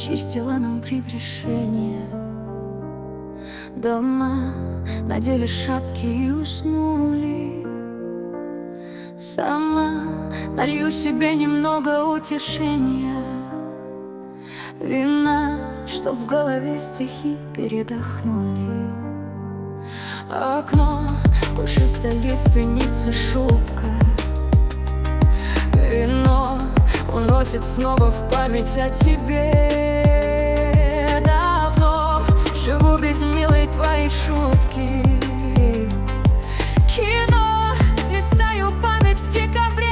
чистила нам прегрешения. Дома надели шапки и уснули. Сама налью себе немного утешения, вина, чтоб в голове стихи передохнули. Окно, пушистой лиственницы шубка. Вино уносит снова в память о тебе. Давно живу без милой твоей шутки. Кино, листаю память в декабре.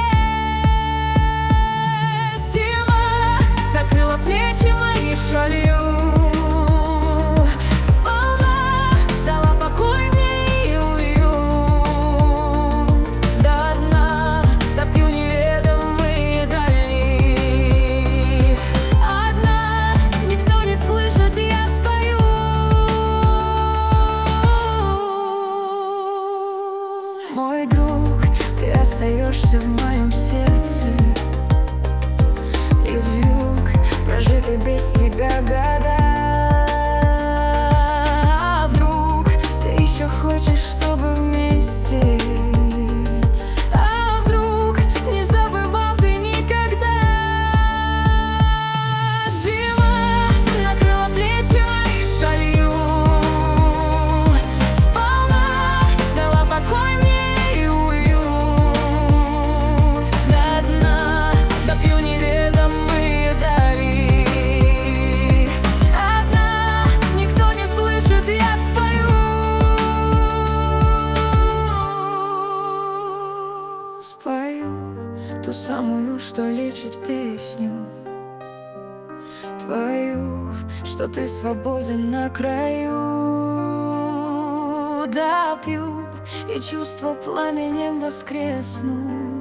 Зима накрыла плечи мои шалью. Сполна дала покой мне и уют. До дна допью неведомые дали. Одна, никто не слышит, я спою. Мой друг, ты остаешься в моем сердце. Из вьюг прожиты без тебя года. А вдруг ты еще хочешь, чтобы вместе? А вдруг не забывал ты никогда? Зима накрыла плечи мои шалью. Сполна дала покой мне и уют. До дна допью неведомые дали. Одна, никто не слышит, я спою. Спою ту самую, что лечит песню твою, что ты свободен на краю. Допью, и чувства пламенем воскреснут.